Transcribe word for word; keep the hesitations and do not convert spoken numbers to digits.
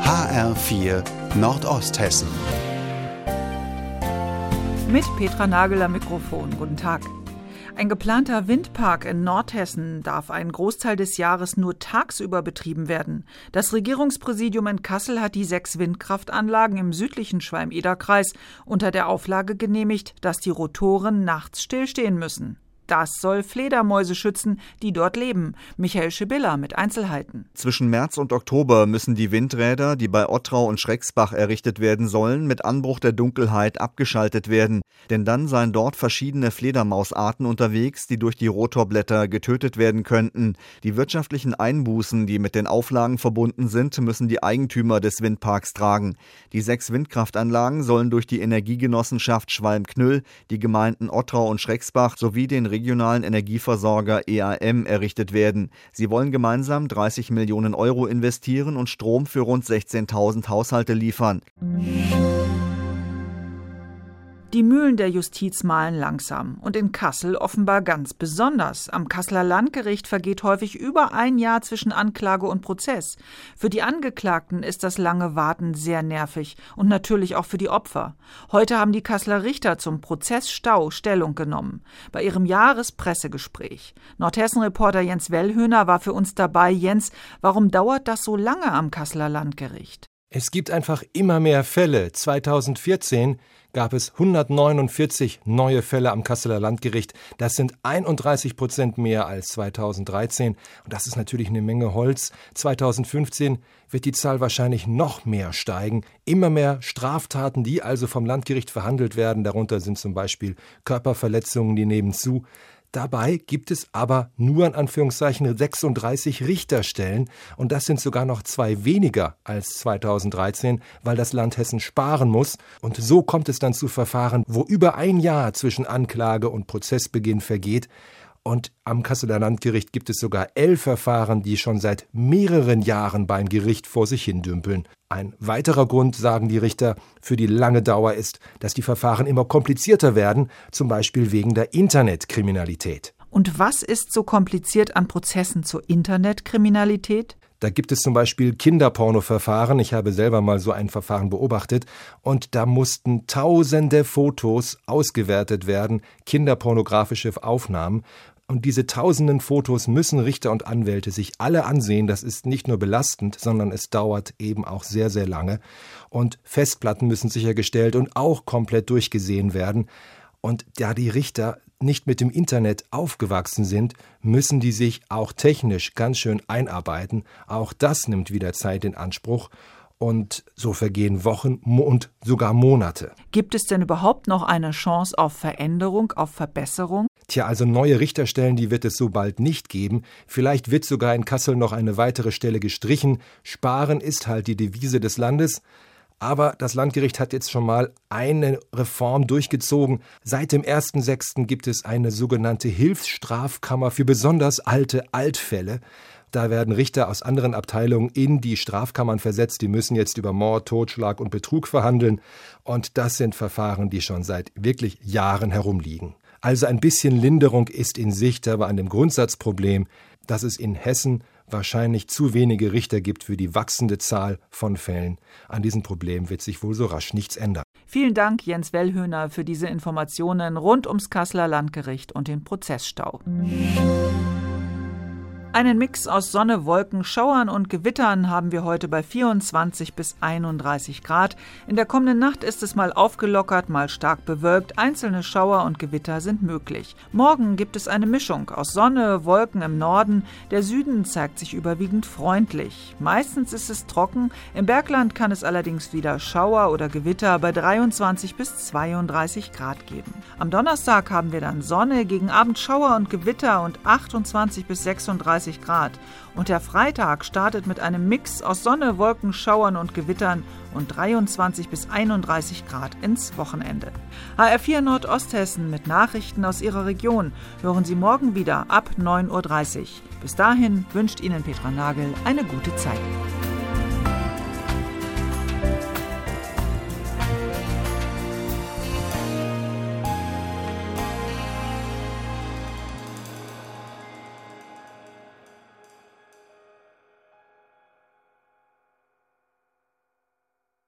H R vier Nordosthessen. Mit Petra Nagel am Mikrofon. Guten Tag. Ein geplanter Windpark in Nordhessen darf einen Großteil des Jahres nur tagsüber betrieben werden. Das Regierungspräsidium in Kassel hat die sechs Windkraftanlagen im südlichen Schwalm-Eder-Kreis unter der Auflage genehmigt, dass die Rotoren nachts stillstehen müssen. Das soll Fledermäuse schützen, die dort leben. Michael Schibilla mit Einzelheiten. Zwischen März und Oktober müssen die Windräder, die bei Ottrau und Schrecksbach errichtet werden sollen, mit Anbruch der Dunkelheit abgeschaltet werden. Denn dann seien dort verschiedene Fledermausarten unterwegs, die durch die Rotorblätter getötet werden könnten. Die wirtschaftlichen Einbußen, die mit den Auflagen verbunden sind, müssen die Eigentümer des Windparks tragen. Die sechs Windkraftanlagen sollen durch die Energiegenossenschaft Schwalm-Knüll, die Gemeinden Ottrau und Schrecksbach sowie den regionalen Energieversorger E A M errichtet werden. Sie wollen gemeinsam dreißig Millionen Euro investieren und Strom für rund sechzehntausend Haushalte liefern. Die Mühlen der Justiz mahlen langsam und in Kassel offenbar ganz besonders. Am Kasseler Landgericht vergeht häufig über ein Jahr zwischen Anklage und Prozess. Für die Angeklagten ist das lange Warten sehr nervig und natürlich auch für die Opfer. Heute haben die Kasseler Richter zum Prozessstau Stellung genommen. Bei ihrem Jahrespressegespräch. Nordhessen-Reporter Jens Wellhöhner war für uns dabei. Jens, warum dauert das so lange am Kasseler Landgericht? Es gibt einfach immer mehr Fälle. zweitausendvierzehn gab es hundertneunundvierzig neue Fälle am Kasseler Landgericht. Das sind einunddreißig Prozent mehr als zweitausenddreizehn. Und das ist natürlich eine Menge Holz. zweitausendfünfzehn wird die Zahl wahrscheinlich noch mehr steigen. Immer mehr Straftaten, die also vom Landgericht verhandelt werden. Darunter sind zum Beispiel Körperverletzungen, die nehmen zu. Dabei gibt es aber nur in Anführungszeichen sechsunddreißig Richterstellen und das sind sogar noch zwei weniger als zweitausenddreizehn, weil das Land Hessen sparen muss. Und so kommt es dann zu Verfahren, wo über ein Jahr zwischen Anklage und Prozessbeginn vergeht. Und am Kasseler Landgericht gibt es sogar elf Verfahren, die schon seit mehreren Jahren beim Gericht vor sich hin dümpeln. Ein weiterer Grund, sagen die Richter, für die lange Dauer ist, dass die Verfahren immer komplizierter werden, zum Beispiel wegen der Internetkriminalität. Und was ist so kompliziert an Prozessen zur Internetkriminalität? Da gibt es zum Beispiel Kinderpornoverfahren. Ich habe selber mal so ein Verfahren beobachtet. Und da mussten tausende Fotos ausgewertet werden, kinderpornografische Aufnahmen. Und diese tausenden Fotos müssen Richter und Anwälte sich alle ansehen. Das ist nicht nur belastend, sondern es dauert eben auch sehr, sehr lange. Und Festplatten müssen sichergestellt und auch komplett durchgesehen werden. Und da die Richter nicht mit dem Internet aufgewachsen sind, müssen die sich auch technisch ganz schön einarbeiten. Auch das nimmt wieder Zeit in Anspruch. Und so vergehen Wochen und sogar Monate. Gibt es denn überhaupt noch eine Chance auf Veränderung, auf Verbesserung? Tja, also neue Richterstellen, die wird es so bald nicht geben. Vielleicht wird sogar in Kassel noch eine weitere Stelle gestrichen. Sparen ist halt die Devise des Landes. Aber das Landgericht hat jetzt schon mal eine Reform durchgezogen. Seit dem ersten sechsten gibt es eine sogenannte Hilfsstrafkammer für besonders alte Altfälle. Da werden Richter aus anderen Abteilungen in die Strafkammern versetzt. Die müssen jetzt über Mord, Totschlag und Betrug verhandeln. Und das sind Verfahren, die schon seit wirklich Jahren herumliegen. Also ein bisschen Linderung ist in Sicht, aber an dem Grundsatzproblem, dass es in Hessen wahrscheinlich zu wenige Richter gibt für die wachsende Zahl von Fällen. An diesem Problem wird sich wohl so rasch nichts ändern. Vielen Dank, Jens Wellhöhner, für diese Informationen rund ums Kasseler Landgericht und den Prozessstau. Einen Mix aus Sonne, Wolken, Schauern und Gewittern haben wir heute bei vierundzwanzig bis einunddreißig Grad. In der kommenden Nacht ist es mal aufgelockert, mal stark bewölkt. Einzelne Schauer und Gewitter sind möglich. Morgen gibt es eine Mischung aus Sonne, Wolken im Norden. Der Süden zeigt sich überwiegend freundlich. Meistens ist es trocken. Im Bergland kann es allerdings wieder Schauer oder Gewitter bei dreiundzwanzig bis zweiunddreißig Grad geben. Am Donnerstag haben wir dann Sonne, gegen Abend Schauer und Gewitter und achtundzwanzig bis sechsunddreißig Grad. Und der Freitag startet mit einem Mix aus Sonne, Wolken, Schauern und Gewittern und dreiundzwanzig bis einunddreißig Grad ins Wochenende. H R vier Nordosthessen mit Nachrichten aus Ihrer Region hören Sie morgen wieder ab neun Uhr dreißig. Bis dahin wünscht Ihnen Petra Nagel eine gute Zeit.